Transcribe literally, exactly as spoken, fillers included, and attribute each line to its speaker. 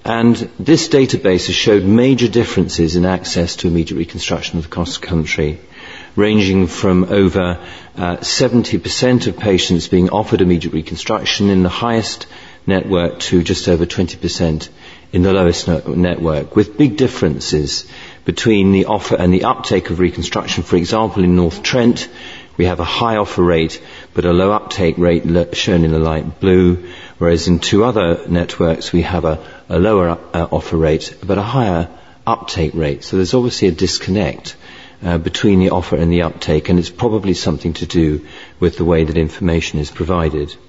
Speaker 1: And this database has showed major differences in access to immediate reconstruction across the country, ranging from over uh, seventy percent of patients being offered immediate reconstruction in the highest network to just over twenty percent in the lowest no- network, with big differences between the offer and the uptake of reconstruction. For example, in North Trent, we have a high offer rate, but a low uptake rate shown in the light blue, whereas in two other networks we have a, a lower uh, offer rate, but a higher uptake rate. So there's obviously a disconnect uh, between the offer and the uptake, and it's probably something to do with the way that information is provided.